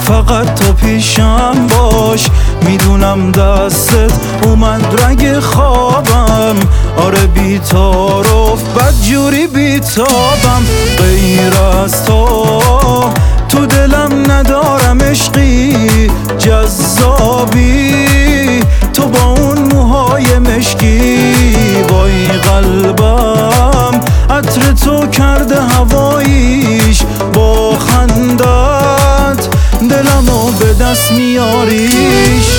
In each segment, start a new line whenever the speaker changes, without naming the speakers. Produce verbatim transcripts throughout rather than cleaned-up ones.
فقط تو پیشم باش. میدونم دستت اومد رگ خوابم، آره بی‌تعارف بدجوری بی‌تابم. غیر از تو تو دلم ندارم عشقی جذابی، تو با اون موهای مشکی. وای قلبم عطر تو کرده هواییش، با خندت دلمو به دست میاریش.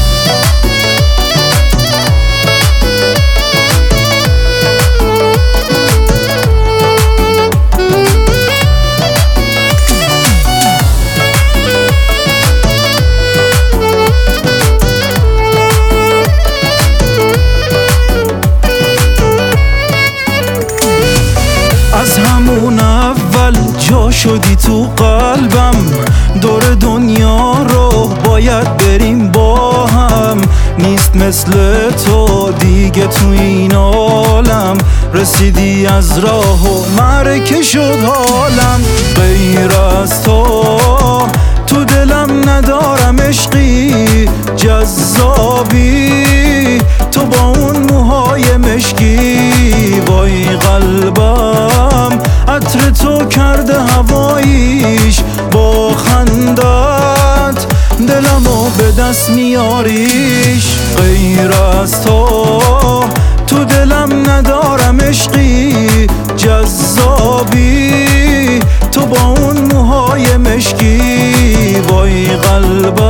از همون اول جا شدی تو قلبم، دور دنیا رو باید بریم با هم. نیست مثل تو دیگه تو این عالم، رسیدی از راه و معرکه شد حالم. غیر از تو تو دلم ندارم عشقی جذابی، تو با اون موهای مشکی. وای قلبم عطر تو کرده هواییش، با خندت دلمو به دست میاریش. غیر از تو تو دلم ندارم عشقی جذابی، تو با اون موهای مشکی. وای قلبم